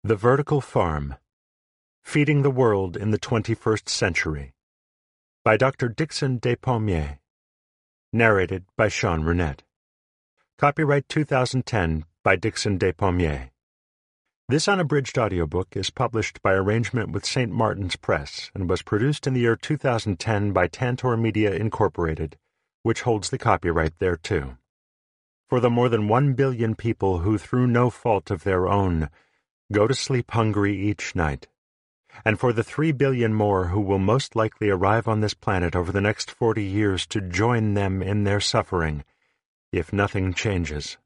The Vertical Farm: Feeding the World in the 21st Century by Dr. Dixon Despommiers. Narrated by Sean Rennett. Copyright 2010 by Dixon Despommiers. This unabridged audiobook is published by arrangement with St. Martin's Press and was produced in the year 2010 by Tantor Media Incorporated, which holds the copyright thereto. For the more than 1 billion people who, through no fault of their own, go to sleep hungry each night, and for the 3 billion more who will most likely arrive on this planet over the next 40 years to join them in their suffering, if nothing changes.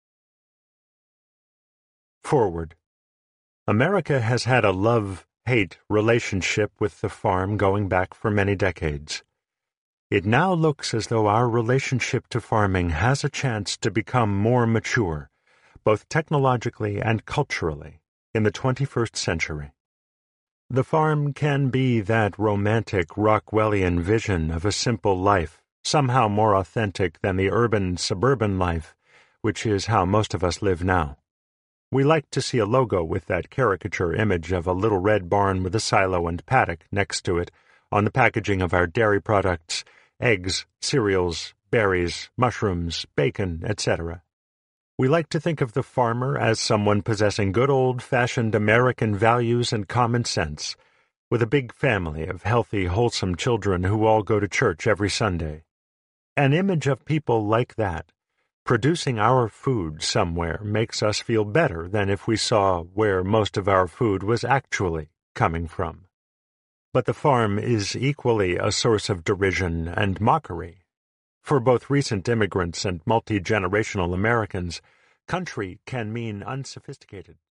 Forward. America has had a love-hate relationship with the farm going back for many decades. It now looks as though our relationship to farming has a chance to become more mature, both technologically and culturally, in the 21st century. The farm can be that romantic Rockwellian vision of a simple life, somehow more authentic than the urban, suburban life, which is how most of us live now. We like to see a logo with that caricature image of a little red barn with a silo and paddock next to it on the packaging of our dairy products, eggs, cereals, berries, mushrooms, bacon, etc. We like to think of the farmer as someone possessing good old-fashioned American values and common sense, with a big family of healthy, wholesome children who all go to church every Sunday. An image of people like that, producing our food somewhere, makes us feel better than if we saw where most of our food was actually coming from. But the farm is equally a source of derision and mockery. For both recent immigrants and multi-generational Americans, country can mean unsophisticated,